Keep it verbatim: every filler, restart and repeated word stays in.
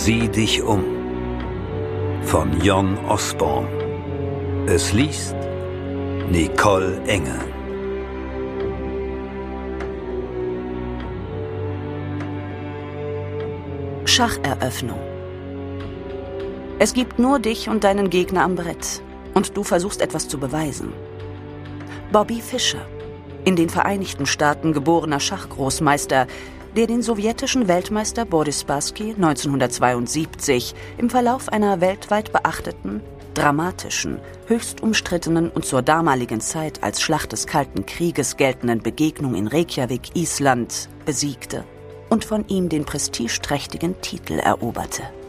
Sieh dich um von Jon Osborn. Es liest Nicole Engel. Schacheröffnung. Es gibt nur dich und deinen Gegner am Brett. Und du versuchst etwas zu beweisen. Bobby Fischer, in den Vereinigten Staaten geborener Schachgroßmeister, der den sowjetischen Weltmeister Boris Spassky neunzehnhundertzweiundsiebzig im Verlauf einer weltweit beachteten, dramatischen, höchst umstrittenen und zur damaligen Zeit als Schlacht des Kalten Krieges geltenden Begegnung in Reykjavik, Island, besiegte und von ihm den prestigeträchtigen Titel eroberte.